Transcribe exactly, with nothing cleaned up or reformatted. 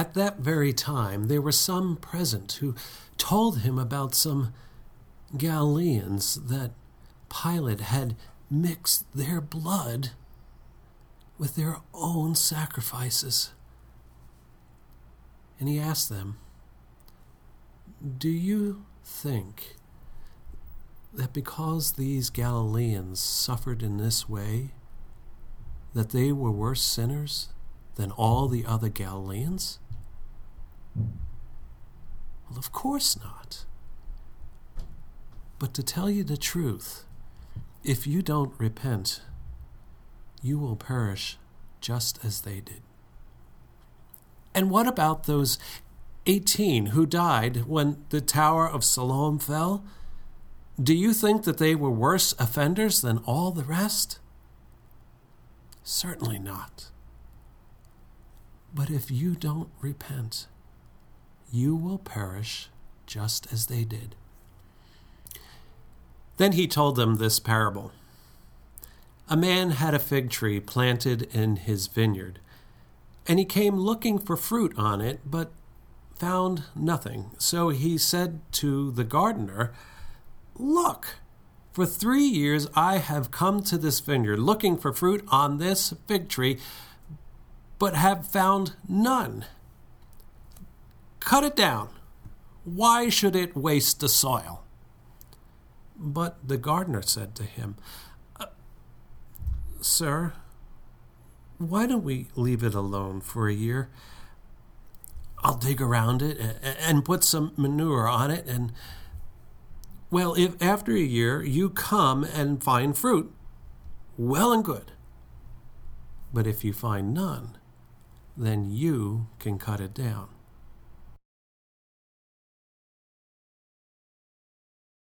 At that very time, there were some present who told him about some Galileans that Pilate had mixed their blood with their own sacrifices. And he asked them, "Do you think that because these Galileans suffered in this way, that they were worse sinners than all the other Galileans?" Well, of course not. But to tell you the truth, if you don't repent, you will perish just as they did. And what about those eighteen who died when the Tower of Siloam fell? Do you think that they were worse offenders than all the rest? Certainly not. But if you don't repent, you will perish just as they did. Then he told them this parable. A man had a fig tree planted in his vineyard, and he came looking for fruit on it, but found nothing. So he said to the gardener, "Look, for three years I have come to this vineyard looking for fruit on this fig tree, but have found none. Cut it down. Why should it waste the soil?" But the gardener said to him, uh, "Sir, why don't we leave it alone for a year? I'll dig around it and put some manure on it, and, well, if after a year you come and find fruit, well and good. But if you find none, then you can cut it down."